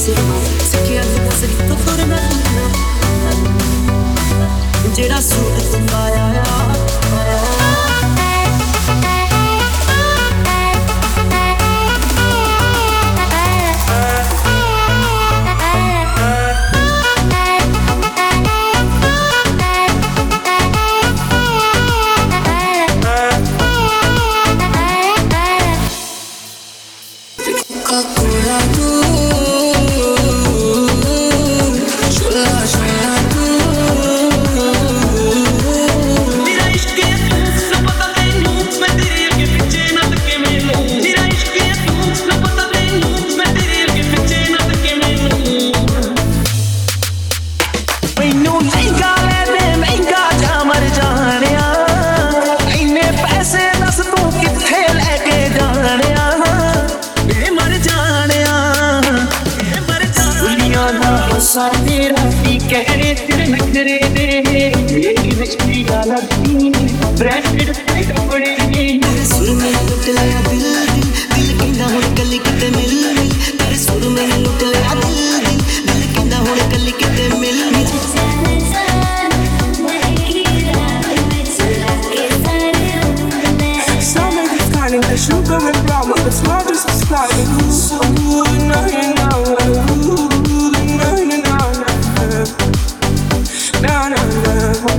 ਸਿਰਮਾ ਸਿੱਖਿਆ ਜਿਹਾ ਸਿਰ ਤੋਂ ਤੁਰਨਾ ਜਿਹੜਾ ਸੂਟ ਤੂੰ ਪਾਇਆ कहने तेरे नखरे दे मेरी मछली गाला दी ब्रांडेड कपड़े तेरे सुर में लुट लिया दिल दिल दिल कहना हुण गली किते मिल मिल तेरे सुर में लुट लिया दिल दिल दिल कहना हुण गली किते मिल मिल the sugar and drama, the smartest is flying. Ooh, no, no, no.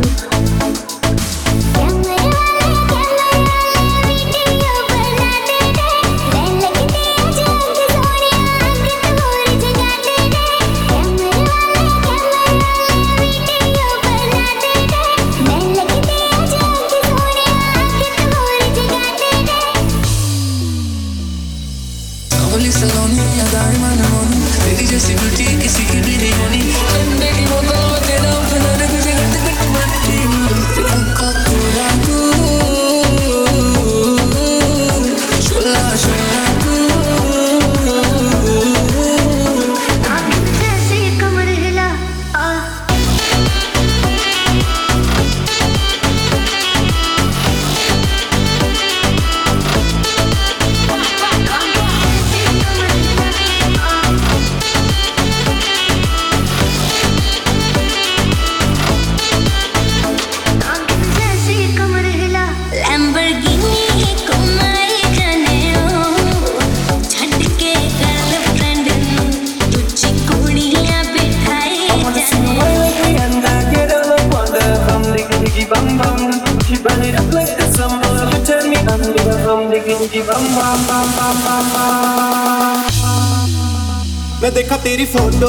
मैं देखा तेरी फोटो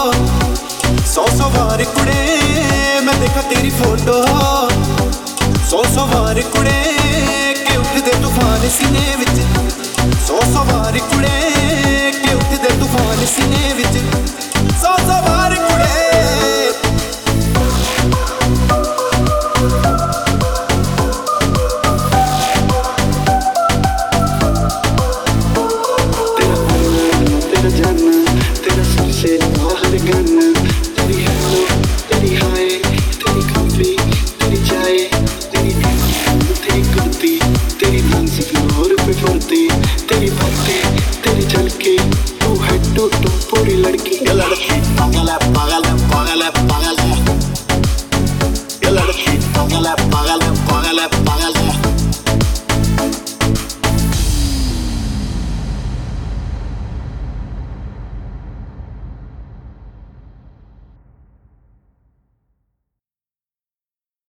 100 बार कुड़े मैं देखा तेरी फोटो 100 बार कुड़े के उठदे तूफान सीने विच 100 बार कुड़े के उठदे तूफान सीने विच 100 बार कुड़े लड़की पागल है पागल